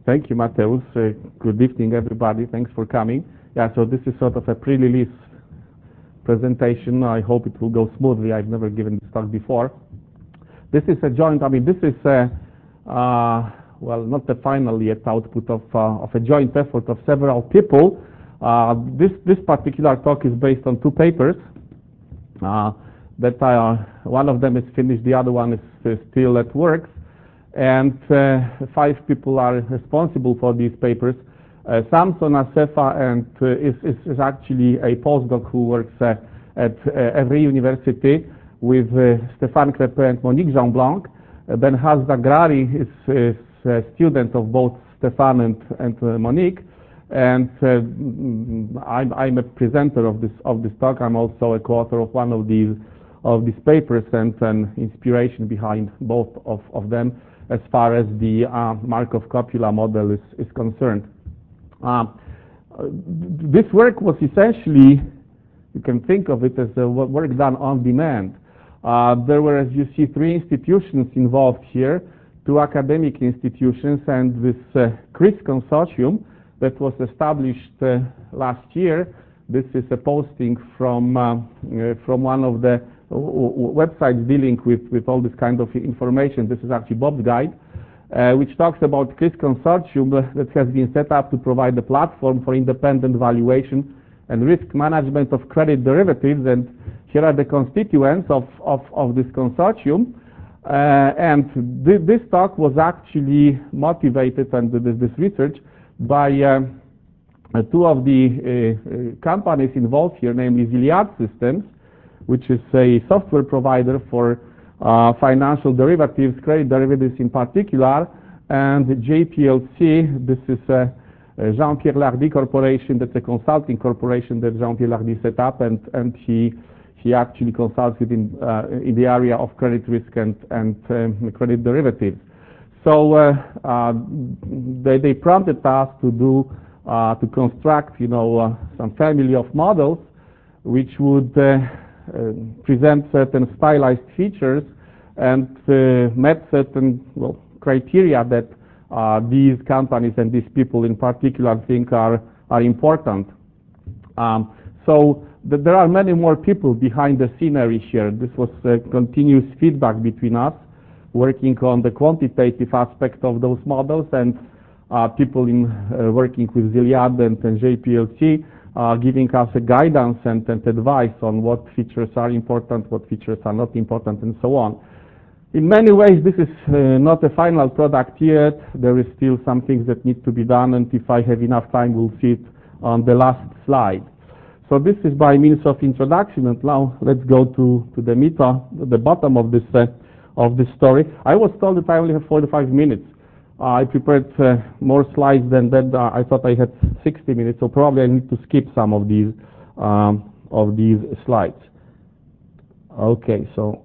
Thank you, Mateusz. Good evening, everybody. Thanks for coming. Yeah, so this is sort of a pre-release presentation. I hope it will go smoothly. I've never given this talk before. This is a joint, this is well, not the final yet output of a joint effort of several people. This particular talk is based on two papers. One of them is finished, the other one is still at work. And 5 people are responsible for these papers. Samson Assefa and is actually a postdoc who works at every university with Stéphane Crépin and Monique Jean-Blanc. Benhaz Zagrari is a student of both Stéphane and Monique. And I'm a presenter of this talk. I'm also a co-author of one of these papers and an inspiration behind both of them as far as the Markov-Copula model is concerned. This work was essentially, you can think of it as work done on demand. There were, as you see, 3 institutions involved here, 2 academic institutions, and this CRIS consortium that was established last year. This is a posting from one of the websites dealing with all this kind of information. This is actually Bob's guide, which talks about CRIS consortium that has been set up to provide a platform for independent valuation and risk management of credit derivatives. And here are the constituents of this consortium. And this talk was actually motivated, and this research, by 2 of the companies involved here, namely Ziliad Systems, which is a software provider for financial derivatives, credit derivatives in particular, and JPLC. This is Jean-Pierre Lardy Corporation. That's a consulting corporation that Jean-Pierre Lardy set up, and he actually consults in the area of credit risk and credit derivatives. So they prompted us to construct, some family of models which would present certain stylized features and met certain criteria that these companies and these people in particular think are important. So there are many more people behind the scenery here. This was continuous feedback between us, working on the quantitative aspect of those models, and people working with Ziliad and JPLC, giving us a guidance and advice on what features are important, what features are not important, and so on. In many ways, this is not a final product yet. There is still some things that need to be done, and if I have enough time, we'll see it on the last slide. So this is by means of introduction, and now let's go to the meat, the bottom of this story. I was told that I only have 45 minutes. I prepared more slides than that. I thought I had 60 minutes, so probably I need to skip some of these slides. Okay, so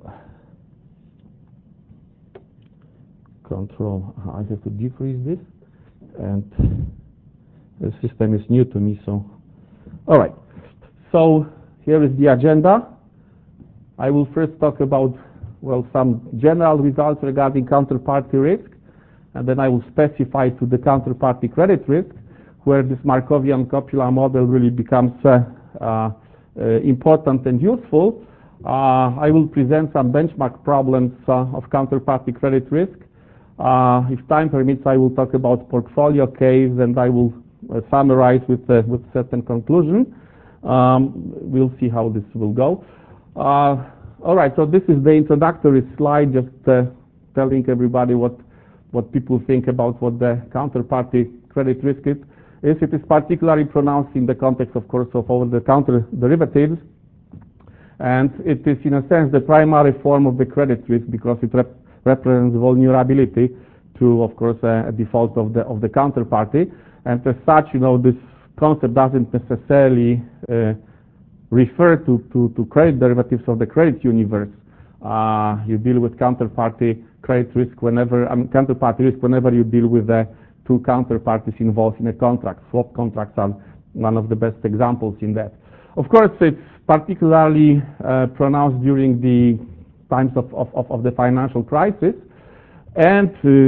Control. I have to defreeze this, and the system is new to me. So, all right. So here is the agenda. I will first talk about some general results regarding counterparty risk, and then I will specify to the counterparty credit risk, where this Markovian-Copula model really becomes important and useful. I will present some benchmark problems of counterparty credit risk. If time permits, I will talk about portfolio case, and I will summarize with certain conclusion. We'll see how this will go. All right, so this is the introductory slide, just telling everybody what people think about what the counterparty credit risk is. It is particularly pronounced in the context, of course, of over-the-counter derivatives, and it is, in a sense, the primary form of the credit risk because it represents vulnerability to, of course, a default of the counterparty. And as such, this concept doesn't necessarily refer to credit derivatives of the credit universe. You deal with counterparty credit risk whenever you deal with the 2 counterparties involved in a contract. Swap contracts are one of the best examples in that. Of course, it's particularly pronounced during the times of the financial crisis, and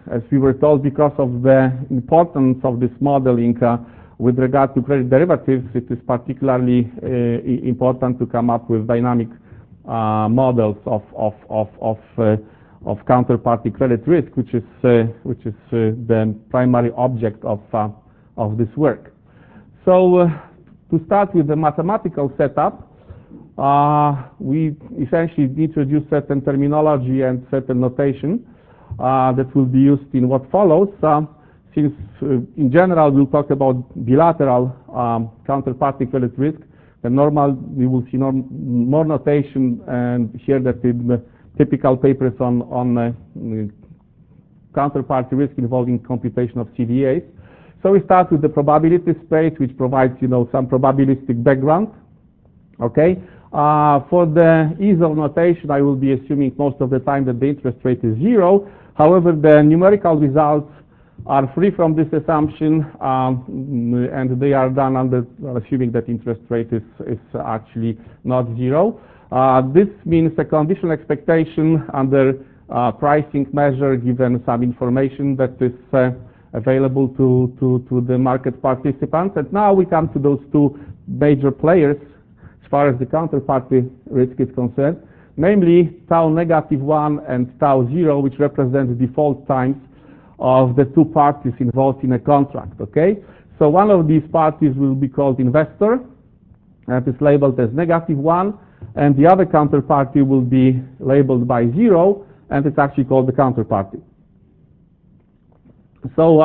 as we were told, because of the importance of this modeling with regard to credit derivatives, it is particularly important to come up with dynamic models of counterparty credit risk, which is the primary object of this work. So to start with the mathematical setup, we essentially introduce certain terminology and certain notation that will be used in what follows. Since in general we'll talk about bilateral counterparty credit risk, then we will see more notation, and here that in the typical papers on counterparty risk involving computation of CVAs. So we start with the probability space, which provides some probabilistic background. Okay. For the ease of notation, I will be assuming most of the time that the interest rate is 0. However, the numerical results are free from this assumption, and they are done under assuming that interest rate is actually not 0. This means a conditional expectation under pricing measure given some information that is available to the market participants. And now we come to those two major players as far as the counterparty risk is concerned, namely tau -1 and tau 0, which represent default times of the two parties involved in a contract. Okay, so one of these parties will be called investor, and is labeled as -1, and the other counterparty will be labeled by 0, and it's actually called the counterparty. So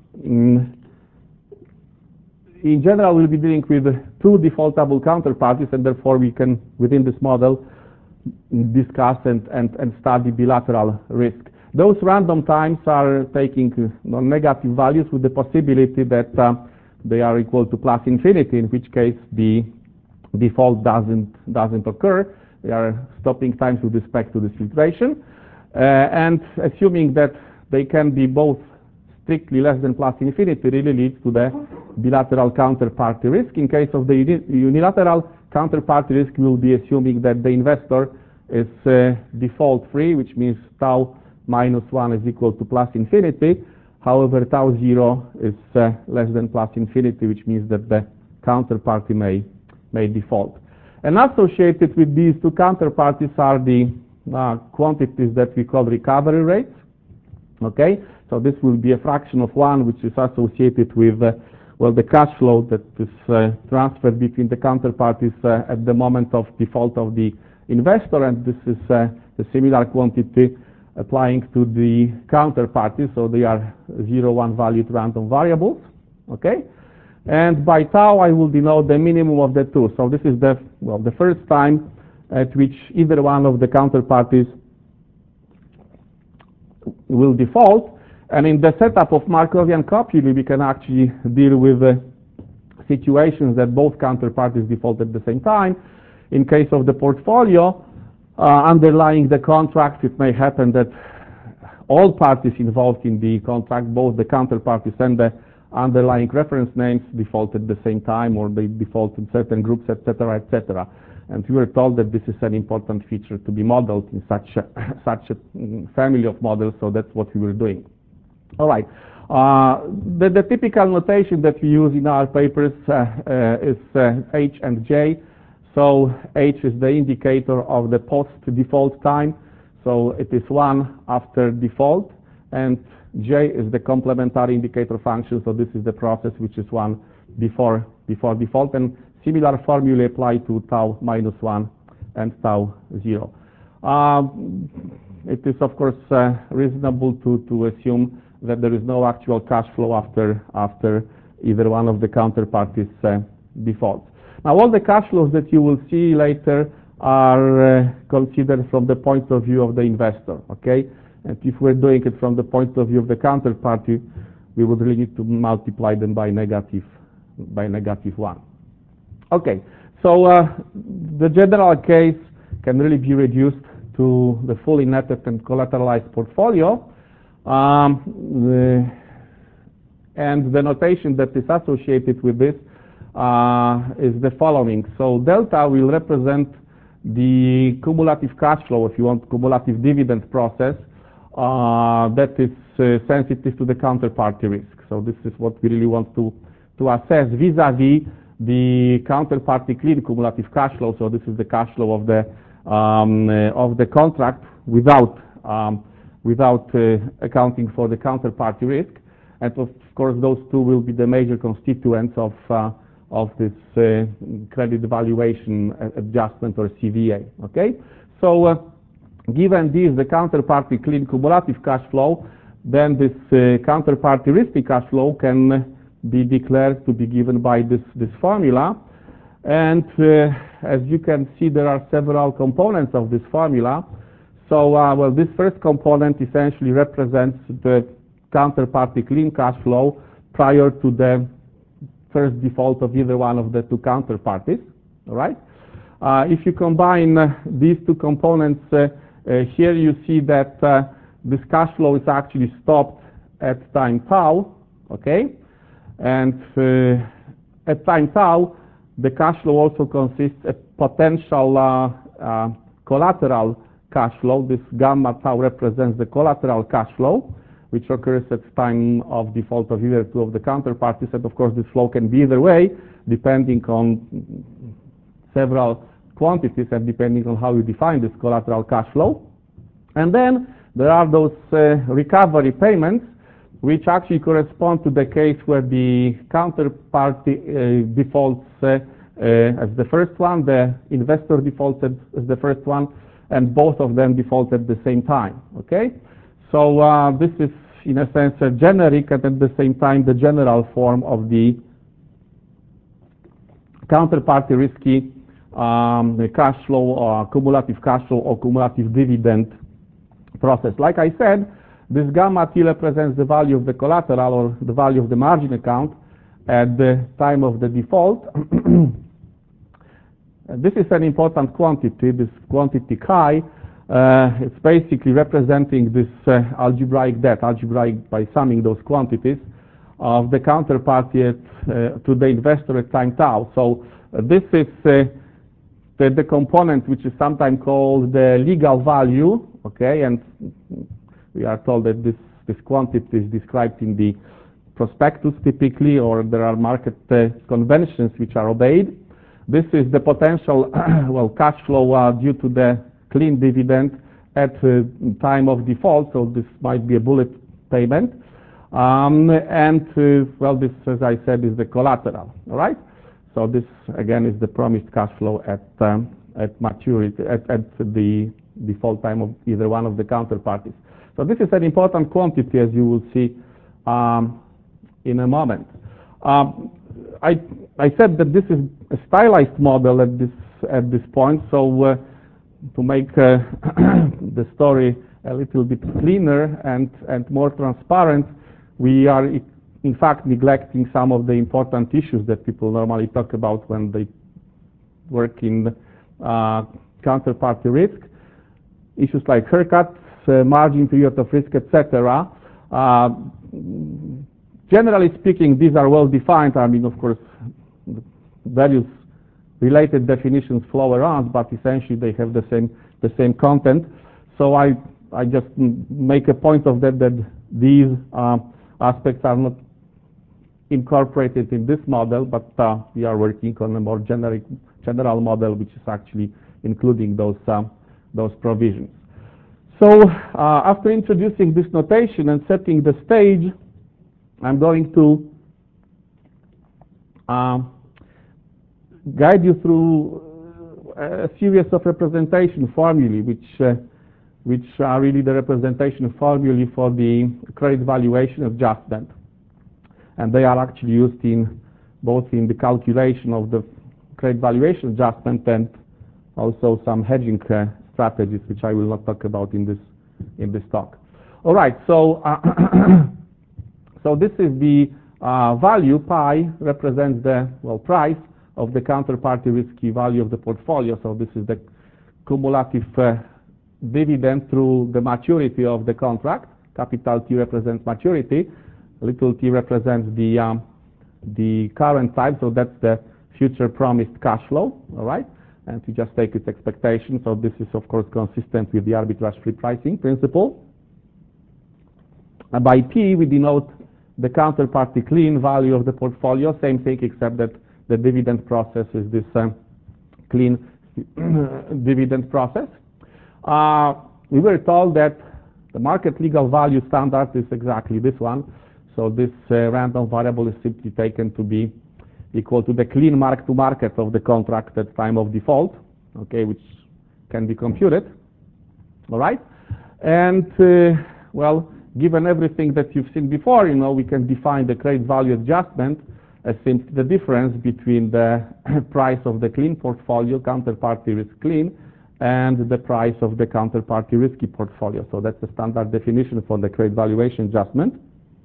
in general, we'll be dealing with two defaultable counterparties, and therefore we can, within this model, discuss and study bilateral risk. Those random times are taking negative values with the possibility that they are equal to plus infinity, in which case the default doesn't occur. They are stopping times with respect to this filtration, and assuming that they can be both strictly less than plus infinity really leads to the bilateral counterparty risk. In case of the unilateral counterparty risk, we'll be assuming that the investor is default free, which means tau -1 is equal to plus infinity. However, tau 0 is less than plus infinity, which means that the counterparty may default. And associated with these two counterparties are the quantities that we call recovery rates. Okay, so this will be a fraction of 1, which is associated with the cash flow that is transferred between the counterparties at the moment of default of the investor, and this is a similar quantity applying to the counterparty, so they are 0, 1 valued random variables. Okay, and by tau I will denote the minimum of the two. So this is the first time at which either one of the counterparties will default, and in the setup of Markovian copuli we can actually deal with situations that both counterparties default at the same time. In case of the portfolio underlying the contract, it may happen that all parties involved in the contract, both the counterparties and the underlying reference names, default at the same time, or they default in certain groups, etc., etc. And we were told that this is an important feature to be modeled in such a family of models, so that's what we were doing. All right. The typical notation that we use in our papers is H and J. So H is the indicator of the post-default time, so it is 1 after default, and J is the complementary indicator function, so this is the process which is 1 before default, and similar formulae apply to tau -1 and tau 0. It is of course reasonable to assume that there is no actual cash flow after either one of the counterparties defaults. Now all the cash flows that you will see later are considered from the point of view of the investor. Okay, and if we're doing it from the point of view of the counterparty, we would really need to multiply them by -1. Okay, so the general case can really be reduced to the fully netted and collateralized portfolio, and the notation that is associated with this is the following. So delta will represent the cumulative cash flow, if you want, cumulative dividend process that is sensitive to the counterparty risk. So this is what we really want to assess vis-a-vis the counterparty clean cumulative cash flow. So this is the cash flow of the contract without accounting for the counterparty risk. And of course, those two will be the major constituents of this credit valuation adjustment, or CVA. Okay, so given this, the counterparty clean cumulative cash flow, then this counterparty risky cash flow can be declared to be given by this formula. And as you can see, there are several components of this formula. So, well, this first component essentially represents the counterparty clean cash flow prior to the first default of either one of the two counterparties. All right. If you combine these two components, here you see that this cash flow is actually stopped at time tau. Okay, and at time tau, the cash flow also consists of potential collateral cash flow. This gamma tau represents the collateral cash flow, which occurs at time of default of either two of the counterparties. And of course, this flow can be either way, depending on several quantities and depending on how you define this collateral cash flow. And then there are those recovery payments, which actually correspond to the case where the counterparty defaults as the first one, the investor defaults as the first one, and both of them default at the same time. Okay, so this is in a sense a generic and at the same time the general form of the counterparty risky cash flow, or cumulative cash flow, or cumulative dividend process. Like I said, this gamma T represents the value of the collateral, or the value of the margin account at the time of the default. This is an important quantity, this quantity chi. It's basically representing this algebraic debt, by summing those quantities of the counterparty to the investor at time tau. So this is the component which is sometimes called the legal value. Okay, and we are told that this quantity is described in the prospectus typically, or there are market conventions which are obeyed. This is the potential well, cash flow due to the clean dividend at time of default. So this might be a bullet payment. Well, this, as I said, is the collateral. All right. So this again is the promised cash flow at maturity, at the default time of either one of the counterparties. So this is an important quantity, as you will see in a moment. I said that this is a stylized model at this point. So to make the story a little bit cleaner and more transparent, we are in fact neglecting some of the important issues that people normally talk about when they work in counterparty risk. Issues like haircuts, margin period of risk, etc. Generally speaking, these are well defined. I mean, of course, various related definitions flow around, but essentially they have the same content. So I just make a point of that these aspects are not incorporated in this model, but we are working on a more general model, which is actually including those provisions. So after introducing this notation and setting the stage, I'm going to guide you through a series of representation formulae, which are really the representation formulae for the credit valuation adjustment. And they are actually used both in the calculation of the credit valuation adjustment and also some hedging strategies, which I will not talk about in this talk. All right, so so this is the value. Pi represents the price of the counterparty risky value of the portfolio. So this is the cumulative dividend through the maturity of the contract. Capital T represents maturity. Little t represents the current time. So that's the future promised cash flow. All right. And we just take its expectation. So this is, of course, consistent with the arbitrage-free pricing principle. By P, we denote the counterparty clean value of the portfolio. Same thing, except that the dividend process is this clean dividend process. We were told that the market legal value standard is exactly this one. So this random variable is simply taken to be equal to the clean mark-to-market of the contract at time of default, okay, which can be computed. All right? And, well, given everything that you've seen before, you know, we can define the credit value adjustment as simply the difference between the price of the clean portfolio, counterparty risk clean, and the price of the counterparty risky portfolio. So that's the standard definition for the credit valuation adjustment.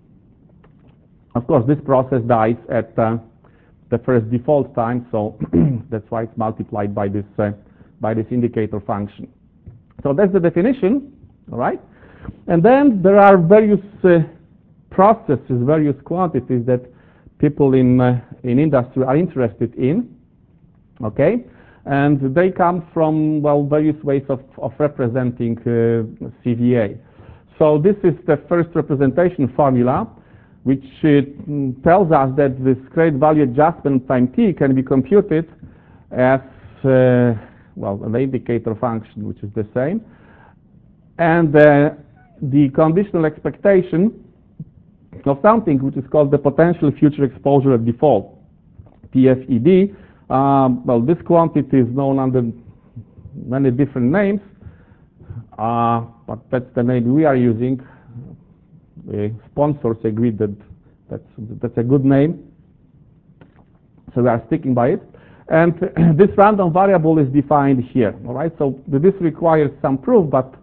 Of course, this process dies at the first default time, so that's why it's multiplied by this indicator function. So that's the definition, all right? And then there are various processes, various quantities that people in industry are interested in, okay? And they come from, well, various ways of representing CVA. So this is the first representation formula, which tells us that this credit value adjustment time t can be computed as, well, an indicator function, which is the same. And the conditional expectation of something which is called the potential future exposure at default, PFED. Well, this quantity is known under many different names, but that's the name we are using. The sponsors agreed that that's a good name, so we are sticking by it. And this random variable is defined here. All right, so this requires some proof, but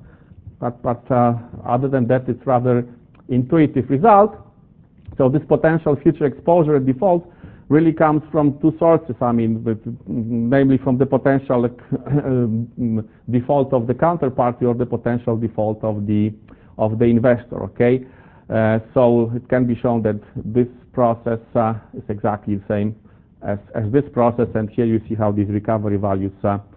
other than that, it's rather intuitive result. So this potential future exposure at default really comes from two sources. I mean, namely from the potential default of the counterparty or the potential default of the investor. Okay, so it can be shown that this process is exactly the same as this process, and here you see how these recovery values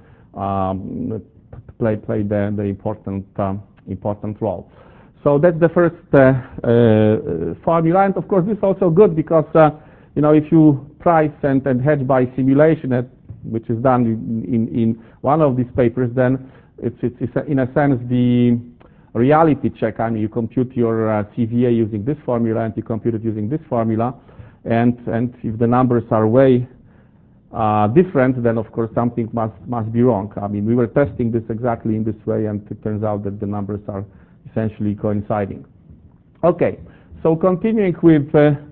play the important role. So that's the first formula, and of course this is also good because you know, if you price and hedge by simulation, which is done in one of these papers, then it's in a sense the reality check. I mean, you compute your CVA using this formula, and you compute it using this formula, and if the numbers are way different, then of course something must be wrong. I mean, we were testing this exactly in this way, and it turns out that the numbers are essentially coinciding. Okay, so continuing with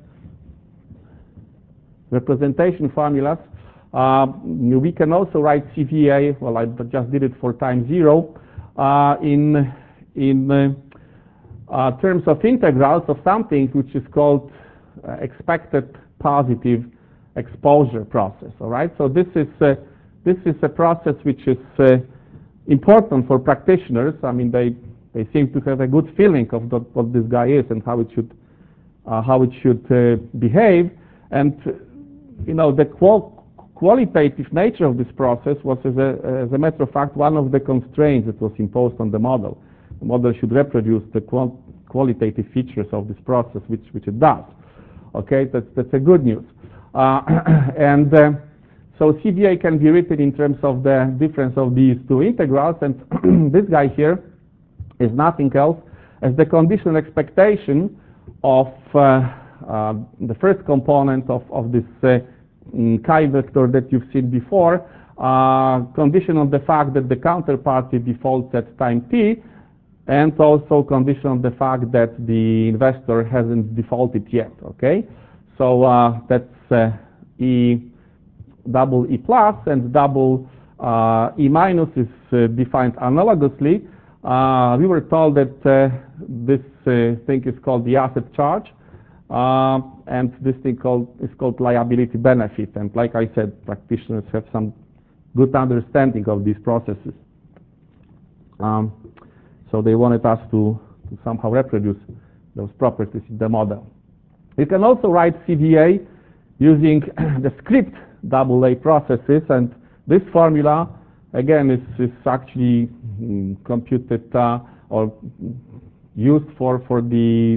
representation formulas, we can also write CVA. Well, I just did it for time zero in terms of integrals of something which is called expected positive exposure process. All right, so this is a process which is important for practitioners. I mean, they seem to have a good feeling of what this guy is and how it should behave. And you know, the qualitative nature of this process was, as a matter of fact, one of the constraints that was imposed on the model. The model should reproduce the qualitative features of this process, which it does. Okay, that's a good news. So CVA can be written in terms of the difference of these two integrals, and this guy here is nothing else as the conditional expectation of the first component of this chi vector that you've seen before, condition on the fact that the counterparty defaults at time t, and also condition on the fact that the investor hasn't defaulted yet. Okay, so that's E double E plus, and double E minus is defined analogously. We were told that this thing is called the asset charge, and this thing is called liability benefit. And like I said, practitioners have some good understanding of these processes. So they wanted us to somehow reproduce those properties in the model. You can also write CVA using the script AA processes, and this formula again is actually computed or used for the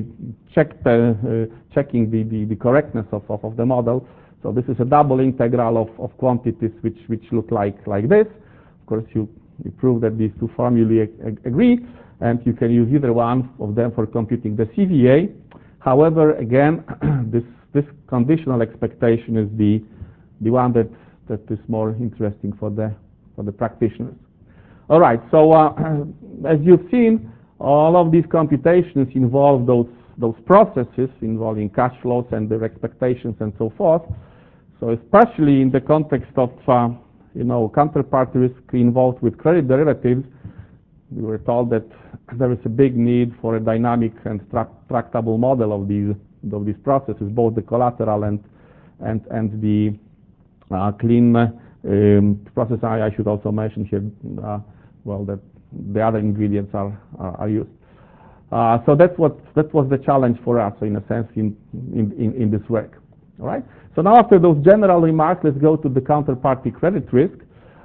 checking the correctness of the model. So this is a double integral of quantities which look like this. Of course, you prove that these two formulae agree, and you can use either one of them for computing the CVA. However, again, this conditional expectation is the one that is more interesting for the practitioners. All right. So as you've seen, all of these computations involve those processes involving cash flows and their expectations and so forth. So especially in the context of counterparty risk involved with credit derivatives, we were told that there is a big need for a dynamic and tractable model of these processes, both the collateral and the clean process. I should also mention here, that the other ingredients are used. So that was the challenge for us, in a sense, in this work. All right. So now, after those general remarks, let's go to the counterparty credit risk.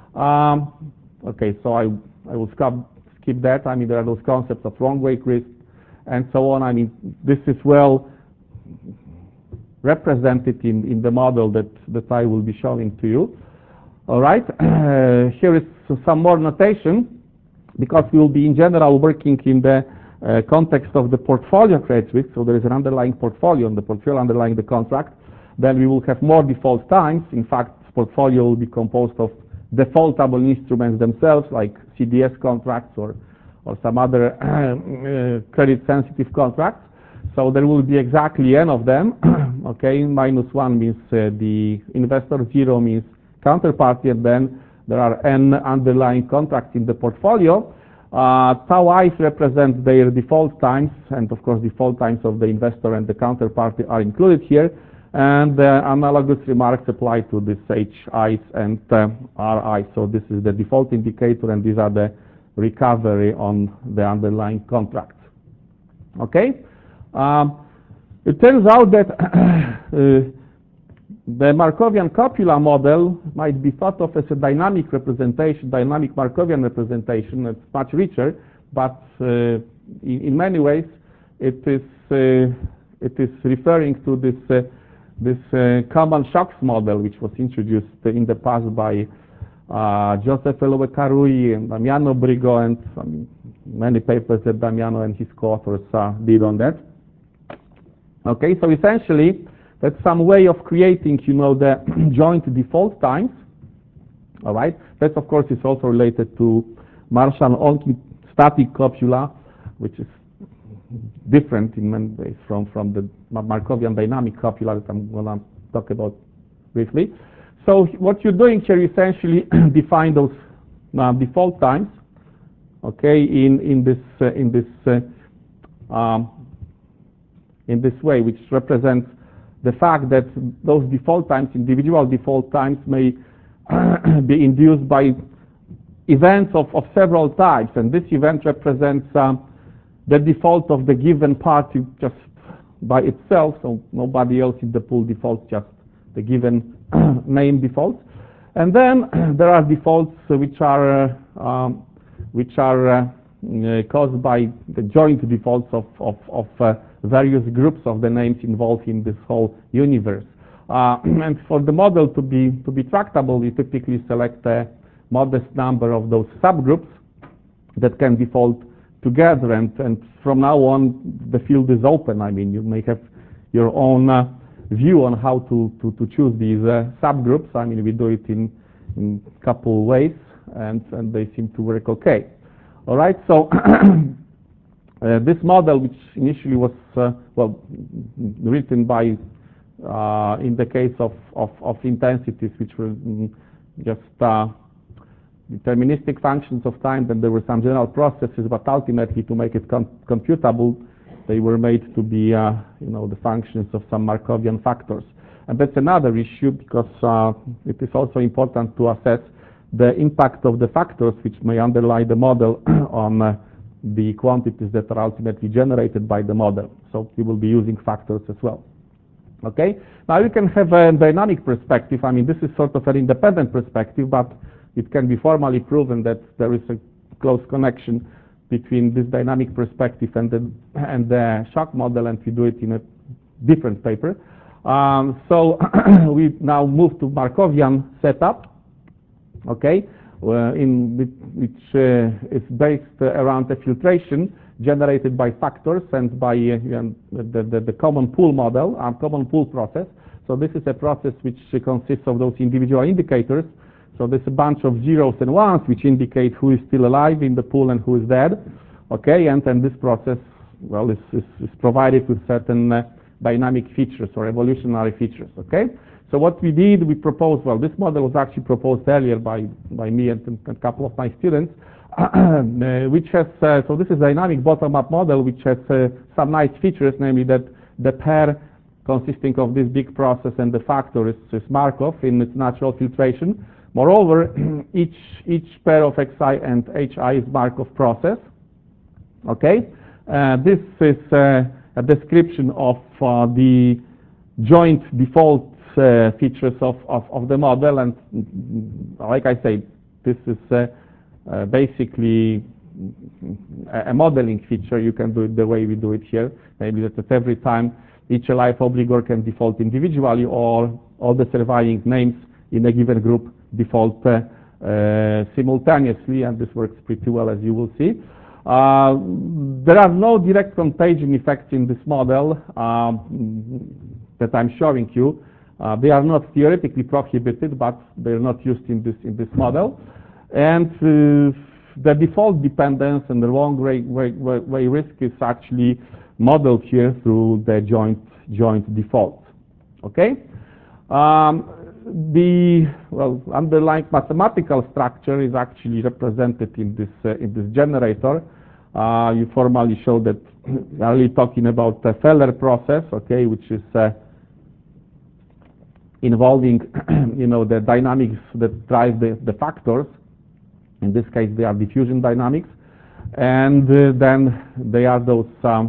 Okay. So I will skip that. I mean, there are those concepts of wrong weight risk and so on. I mean, this is well represented in the model that I will be showing to you. All right. Here is some more notation, because we will be in general working in the context of the portfolio credit risk. So there is an underlying portfolio, and the portfolio underlying the contract. Then we will have more default times. In fact, this portfolio will be composed of defaultable instruments themselves, like CDS contracts or some other credit-sensitive contracts. So there will be exactly n of them. Okay, -1 means the investor, 0 means counterparty, and then there are n underlying contracts in the portfolio. Tau i's represent their default times, and of course default times of the investor and the counterparty are included here. And analogous remarks apply to this HIs and RI. So this is the default indicator, and these are the recovery on the underlying contracts. Okay? It turns out that the Markovian copula model might be thought of as a dynamic representation, dynamic Markovian representation. It's much richer, but in many ways it is referring to this common shocks model, which was introduced in the past by Joseph Elowe-Karui and Damiano Brigo, and many papers that Damiano and his co-authors did on that. Okay, so essentially that's some way of creating, the joint default times. All right, that of course is also related to Marshall-Onkey static copula, which is different in many ways from the Markovian dynamic copula that I'm going to talk about briefly. So what you're doing here, essentially define those default times, okay, in this way, which represents the fact that those default times, individual default times, may be induced by events of several types, and this event represents the default of the given party just by itself, so nobody else in the pool defaults, just the given name defaults. And then there are defaults which are caused by the joint defaults of various groups of the names involved in this whole universe. And for the model to be tractable, we typically select a modest number of those subgroups that can default together, and from now on the field is open. I mean, you may have your own view on how to choose these subgroups. I mean, we do it in a couple ways, and they seem to work okay. All right, so this model, which initially was written by in the case of intensities, which were just deterministic functions of time, then there were some general processes, but ultimately to make it computable, they were made to be the functions of some Markovian factors. And that's another issue, because it is also important to assess the impact of the factors which may underlie the model on the quantities that are ultimately generated by the model. So we will be using factors as well. Okay? Now you can have a dynamic perspective. I mean, this is sort of an independent perspective, but it can be formally proven that there is a close connection between this dynamic perspective and the shock model, and we do it in a different paper. So we now move to Markovian setup, okay, which is based around a filtration generated by factors and by the common pool model, common pool process. So this is a process which consists of those individual indicators. So there's a bunch of zeros and ones which indicate who is still alive in the pool and who is dead, okay, and this process, well, is provided with certain dynamic features or evolutionary features, okay? So what we did, we proposed, well, this model was actually proposed earlier by me and a couple of my students, which has, so this is a dynamic bottom-up model which has some nice features, namely that the pair consisting of this big process and the factor is Markov in its natural filtration. Moreover, each pair of xi and hi is Markov process, okay? This is a description of the joint default features of the model, and like I say, this is basically a modeling feature. You can do it the way we do it here, namely that at every time each alive obligor can default individually, or all the surviving names in a given group default simultaneously, and this works pretty well, as you will see. There are no direct contagion effects in this model that I'm showing you. They are not theoretically prohibited, but they're not used in this model. And the default dependence and the long way risk is actually modeled here through the joint default. Okay. The underlying mathematical structure is actually represented in this generator. You formally show that we are really talking about the Feller process, okay, which is involving the dynamics that drive the factors. In this case, they are diffusion dynamics, and then they are those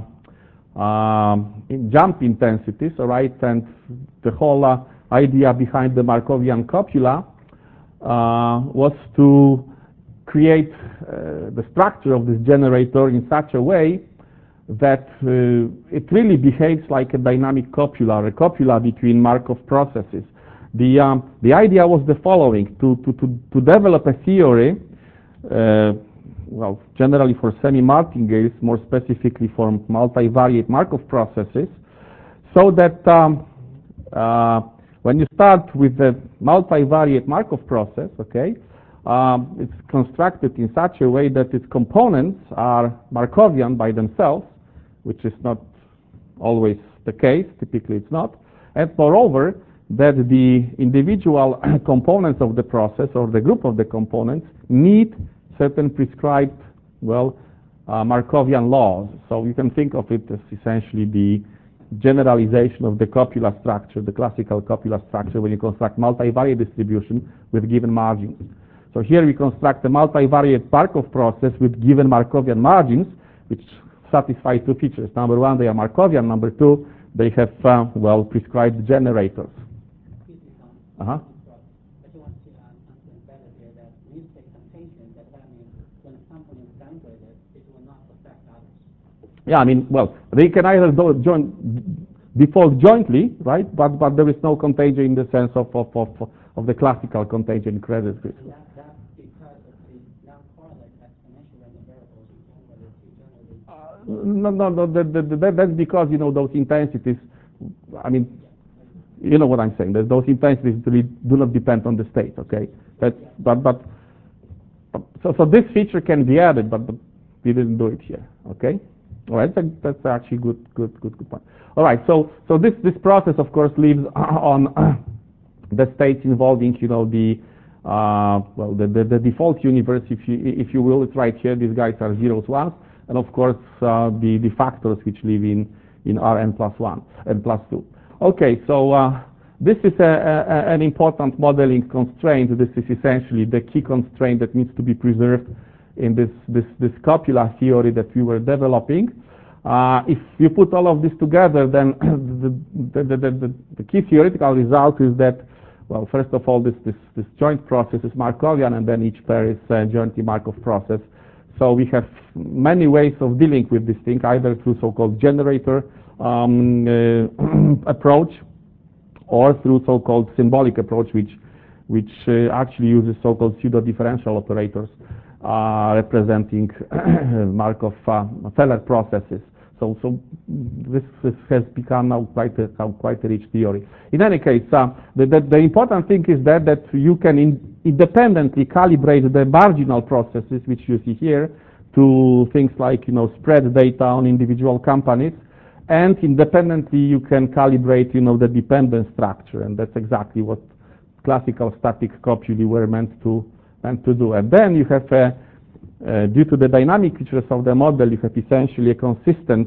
jump intensities, all right, and the whole idea behind the Markovian copula was to create the structure of this generator in such a way that it really behaves like a dynamic copula, a copula between Markov processes. The idea was the following: to develop a theory, well, generally for semi-martingales, more specifically for multivariate Markov processes, so that when you start with the multivariate Markov process, okay, it's constructed in such a way that its components are Markovian by themselves, which is not always the case. Typically it's not. And moreover, that the individual components of the process or the group of the components need certain prescribed, well, Markovian laws. So you can think of it as essentially the generalization of the copula structure, the classical copula structure, when you construct multivariate distribution with given margins. So here we construct a multivariate Markov process with given Markovian margins, which satisfy two features. Number one, they are Markovian. Number two, they have, well, prescribed generators. Uh-huh. But you want to understand better here that when you say contagion, that means when a component is downgraded, it will not affect others. Yeah, I mean, well, they can either default jointly, right? But there is no contagion in the sense of the classical contagion credit risk. That's because of the non-correlate exponential random variables whether it's generally. No, that's because, those intensities, I mean, you know what I'm saying. Those intensities really do not depend on the state, okay? So this feature can be added, but we didn't do it here, okay? All right, that's actually good point. All right, so this process, of course, lives on the states involving, the default universe, if you will. It's right here. These guys are zeros, ones, and of course the factors which live in Rn plus 1 and plus 2. Okay, so this is an important modeling constraint. This is essentially the key constraint that needs to be preserved in this copula theory that we were developing. If you put all of this together, then the key theoretical result is that, well, first of all, this joint process is Markovian, and then each pair is a jointly Markov process. So we have many ways of dealing with this thing, either through so-called generator approach, or through so-called symbolic approach, which actually uses so-called pseudo-differential operators representing Markov-Feller processes. So this has become now quite a rich theory. In any case, the important thing is that you can independently calibrate the marginal processes, which you see here, to things like spread data on individual companies, and independently you can calibrate the dependence structure, and that's exactly what classical static copulae were meant to do. And then you have due to the dynamic features of the model, you have essentially a consistent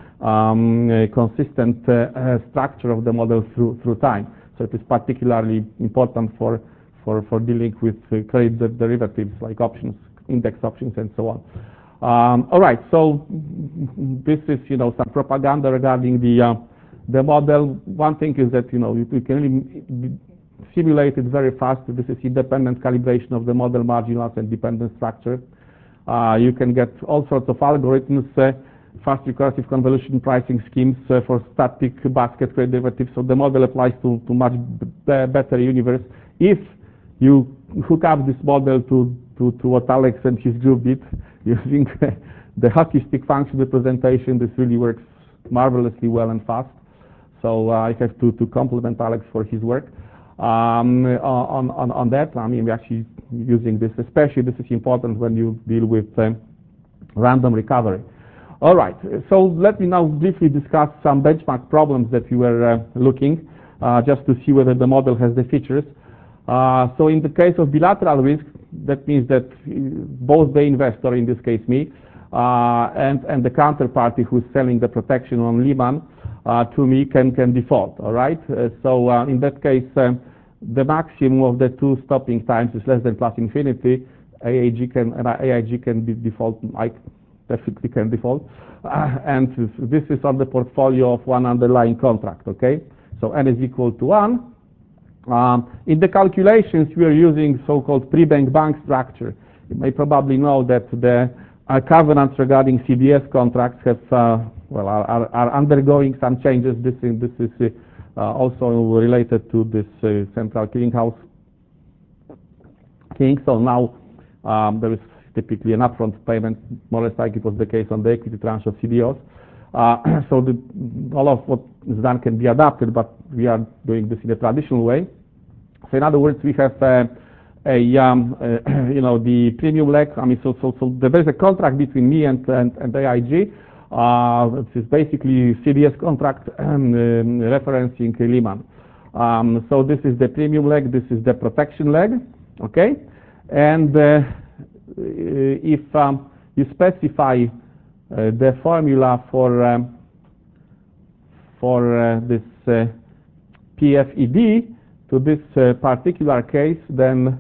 structure of the model through time. So it is particularly important for dealing with credit derivatives like options, index options, and so on. All right, so this is some propaganda regarding the model. One thing is that you can really simulate it very fast. This is independent calibration of the model marginals and dependent structure. You can get all sorts of algorithms, fast recursive convolution pricing schemes for static basket credit derivatives. So the model applies to much better universe. If you hook up this model to what Alex and his group did using the hockey stick function representation, this really works marvelously well and fast. So I have to compliment Alex for his work on that. I mean, we're actually using this, especially this is important when you deal with random recovery. All right, so let me now briefly discuss some benchmark problems that we were looking, just to see whether the model has the features. So in the case of bilateral risk, that means that both the investor, in this case me, and the counterparty who's selling the protection on Lehman to me can default. All right, so in that case, the maximum of the two stopping times is less than plus infinity. AIG can be default. I definitely can default, and this is on the portfolio of one underlying contract. Okay, so n is equal to 1. In the calculations, we are using so-called pre-bank bank structure. You may probably know that the covenants regarding CDS contracts have are undergoing some changes. This is also related to this central clearinghouse thing. So now there is typically an upfront payment, more or less like it was the case on the equity tranche of CDOs. So all of what is done can be adapted, but we are doing this in a traditional way. So in other words, we have the premium leg. I mean, so there is a contract between me and AIG. This is basically CDS contract referencing Lehman. So this is the premium leg. This is the protection leg. Okay, and if you specify the formula for this PFED to this particular case, then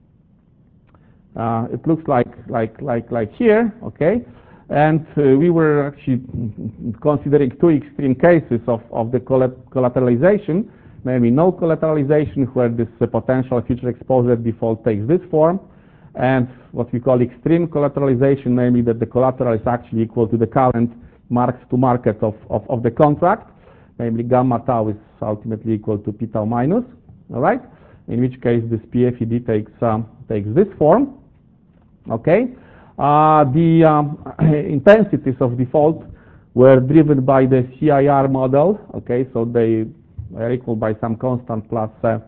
it looks like here. Okay, and we were actually considering two extreme cases of the collateralization, namely no collateralization, where this potential future exposure default takes this form, and what we call extreme collateralization, namely that the collateral is actually equal to the current marks to market of the contract, namely gamma tau is ultimately equal to p tau minus. All right, in which case this PFED takes this form. Okay, the intensities of default were driven by the CIR model. Okay, so they are equal by some constant plus a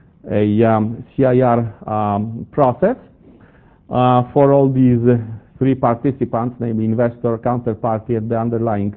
CIR process for all these three participants, namely investor, counterparty, and the underlying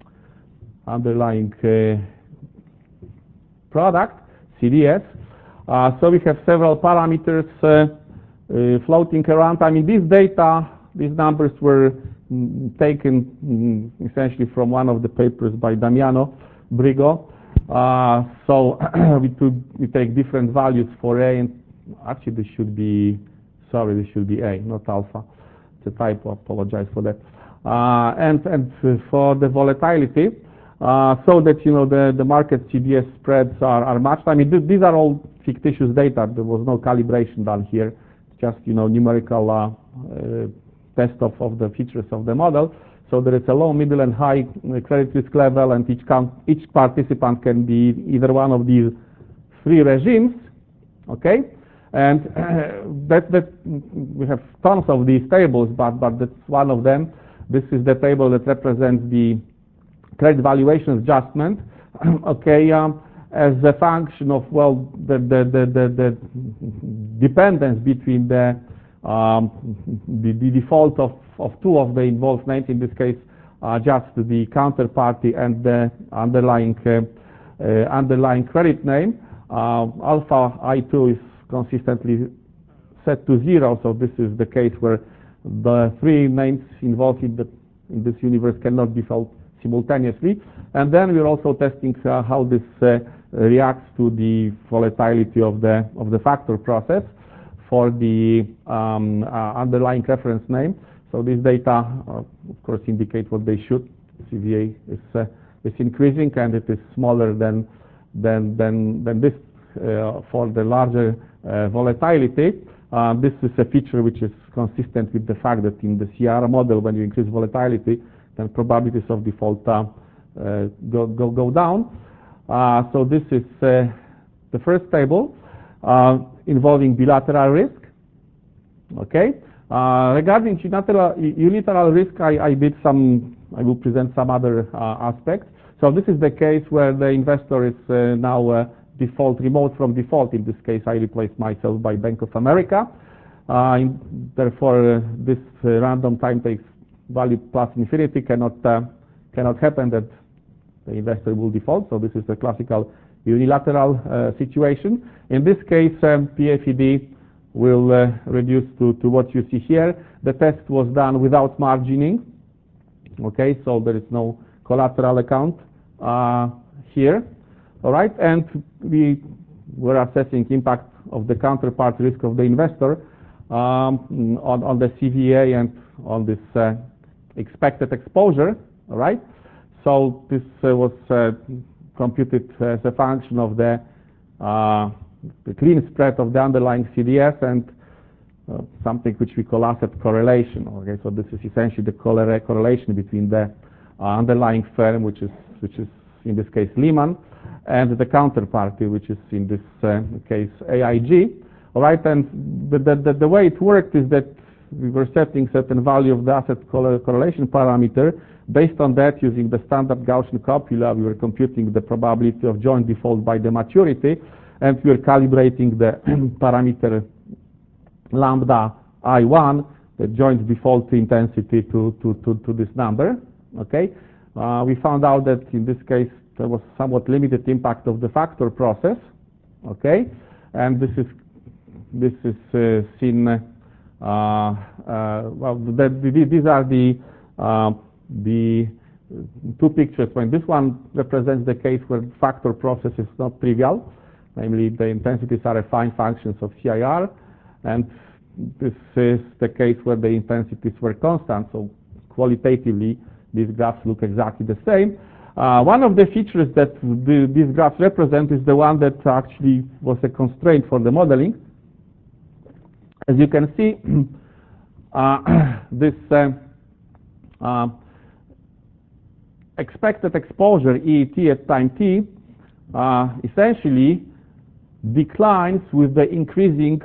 product, CDS. So we have several parameters floating around. I mean, these numbers were taken essentially from one of the papers by Damiano Brigo. So we take different values for A, and actually this should be A, not alpha. It's a typo. Apologize for that. And for the volatility, so that the market CDS spreads are matched. I mean, these are all fictitious data. There was no calibration done here. Just numerical test of the features of the model. So there is a low, middle, and high credit risk level, and each participant can be either one of these three regimes. Okay, and that we have tons of these tables, but that's one of them. This is the table that represents the credit valuation adjustment. Okay, as a function of the dependence between the default of two of the involved names, in this case just the counterparty and the underlying credit name. Alpha I2 is consistently set to 0, so this is the case where the three names involved in this universe cannot default simultaneously. And then we're also testing how this reacts to the volatility of the factor process for the underlying reference name. So this data, of course, indicate what they should. CVA is increasing, and it is smaller than this for the larger volatility. This is a feature which is consistent with the fact that in the CR model, when you increase volatility, then probabilities of default go down. So this is the first table involving bilateral risk. Okay. Regarding unilateral risk, I will present some other aspects. So this is the case where the investor is now remote from default. In this case, I replaced myself by Bank of America. Therefore, this random time takes value plus infinity cannot happen that the investor will default. So this is the classical unilateral situation. In this case, PFED will reduce to what you see here. The test was done without margining. Okay, so there is no collateral account here. All right, and we were assessing impact of the counterpart risk of the investor on the CVA and on this expected exposure. All right, so this was computed as a function of the clean spread of the underlying CDS and something which we call asset correlation. Okay, so this is essentially the correlation between the underlying firm, which is in this case Lehman, and the counterparty, which is in this case AIG. All right, and the way it worked is that we were setting certain value of the asset correlation parameter. Based on that, using the standard Gaussian copula, we were computing the probability of joint default by the maturity, and we were calibrating the parameter lambda I1, the joint default intensity to this number. Okay, we found out that in this case there was somewhat limited impact of the factor process. Okay, and this is seen. These are the two pictures. When this one represents the case where factor process is not trivial, namely the intensities are affine functions of CIR, and this is the case where the intensities were constant. So qualitatively, these graphs look exactly the same. One of the features that these graphs represent is the one that actually was a constraint for the modeling. As you can see, this expected exposure EET at time t essentially declines with the increasing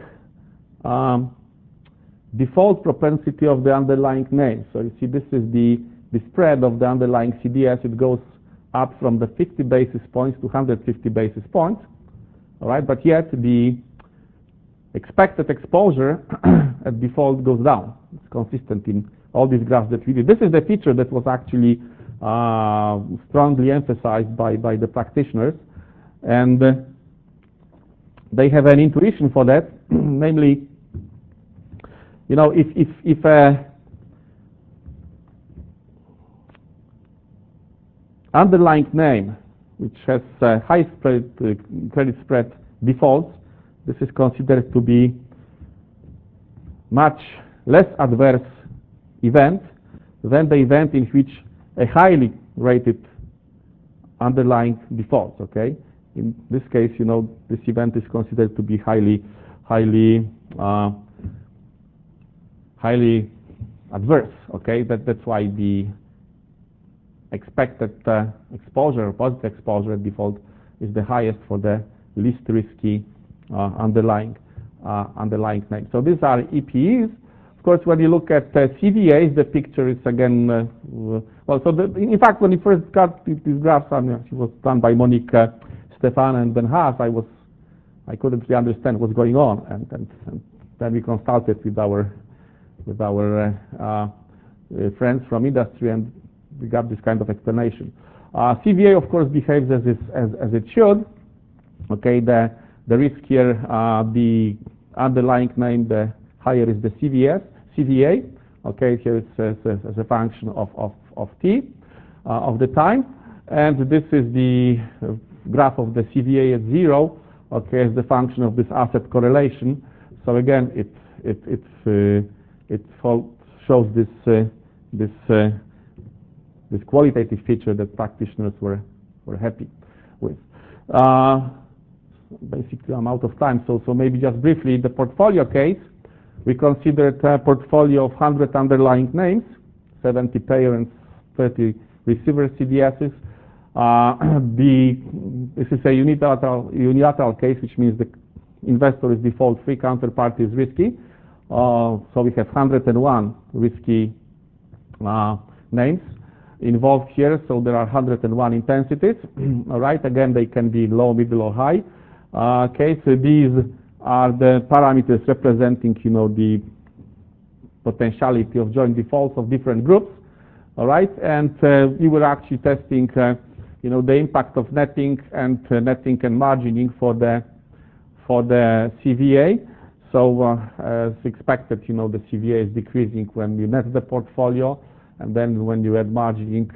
default propensity of the underlying name. So you see this is the spread of the underlying CDS. It goes up from the 50 basis points to 150 basis points. All right, but yet the expected exposure at default goes down. It's consistent in all these graphs that we did. This is the feature that was actually strongly emphasized by the practitioners, and they have an intuition for that. Namely, you know, if a underlying name which has high spread credit spread defaults, this is considered to be much less adverse event than the event in which a highly rated underlying defaults. Okay, in this case, you know, this event is considered to be highly adverse. Okay, that's why the expected exposure, positive exposure at default, is the highest for the least risky underlying name. So these are EPEs. Of course, when you look at CVAs, the picture is again well. So in fact, when we first got these graphs, it was done by Monique Stefan and Ben Haas. I couldn't really understand what's going on, and then we consulted with our friends from industry, and we got this kind of explanation. CVA, of course, behaves as it should. Okay, the risk here, the underlying name, the higher is the CVA. Okay, here it's as a function of t of the time, and this is the graph of the CVA at 0. Okay, as the function of this asset correlation. So again, it shows this qualitative feature that practitioners were happy with. Basically, I'm out of time, so maybe just briefly, the portfolio case, we considered a portfolio of 100 underlying names, 70 payer and 30 receiver CDSs. This is a unilateral case, which means the investor is default-free, counterparty is risky. So we have 101 risky names involved here, so there are 101 intensities. All right, again, they can be low, middle, or high. Okay, so these are the parameters representing, the potentiality of joint defaults of different groups. All right, and we were actually testing, the impact of netting and margining for the CVA. So as expected, the CVA is decreasing when you net the portfolio, and then when you add margining,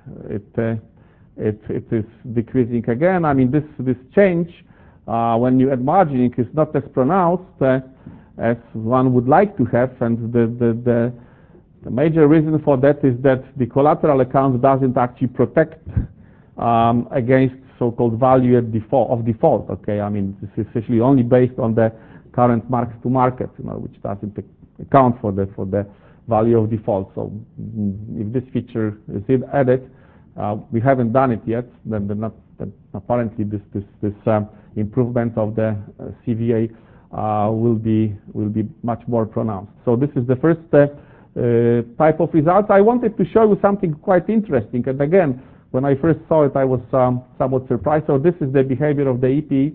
it is decreasing again. I mean, this change when you add margining is not as pronounced as one would like to have, and the major reason for that is that the collateral account doesn't actually protect against so-called value at default. Okay, I mean, this is essentially only based on the current marks to market, which doesn't account for the value of default. So if this feature is added, we haven't done it yet, then apparently this improvement of the CVA will be much more pronounced. So this is the first type of results. I wanted to show you something quite interesting, and again, when I first saw it, I was somewhat surprised. So this is the behavior of the EP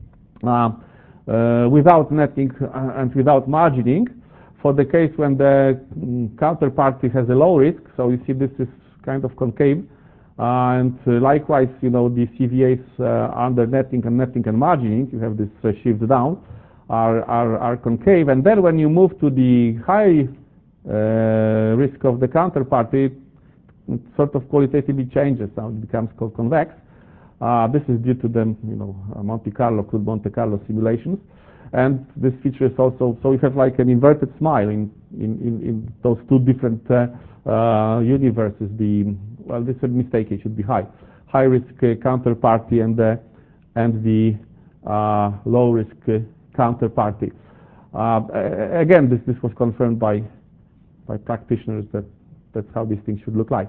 without netting and without margining for the case when the counterparty has a low risk. So you see this is kind of concave, and likewise, the CVAs under netting and margining, you have this shift down, are concave. And then when you move to the high risk of the counterparty, it sort of qualitatively changes. Now it becomes convex. This is due to the Monte Carlo simulations, and this feature is also, so you have like an inverted smile in those two different universes. This is a mistake. It should be high risk counterparty and the low risk counterparty. Again, this was confirmed by practitioners that's how these things should look like.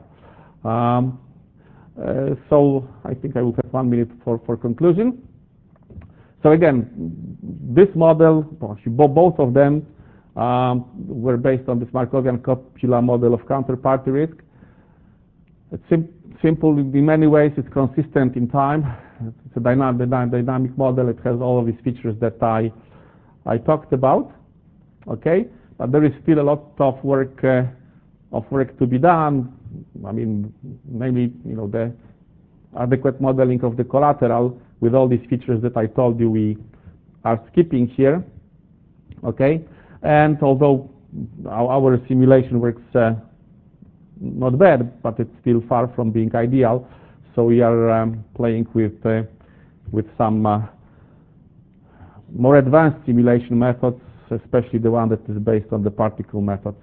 So I think I will have 1 minute for conclusion. So again, this model, actually both of them were based on this Markovian-Copula model of counterparty risk. It's simple in many ways. It's consistent in time. It's a dynamic model. It has all of these features that I talked about. Okay, but there is still a lot of work to be done. I mean, maybe the adequate modeling of the collateral with all these features that I told you we are skipping here. Okay, and although our simulation works not bad, but it's still far from being ideal. So we are playing with some more advanced simulation methods, especially the one that is based on the particle methods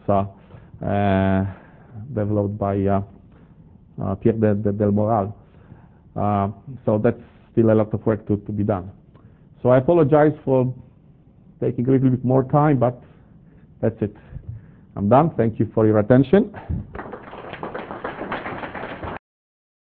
developed by Pierre del Moral. So that's still a lot of work to be done. So I apologize for taking a little bit more time, but that's it. I'm done. Thank you for your attention.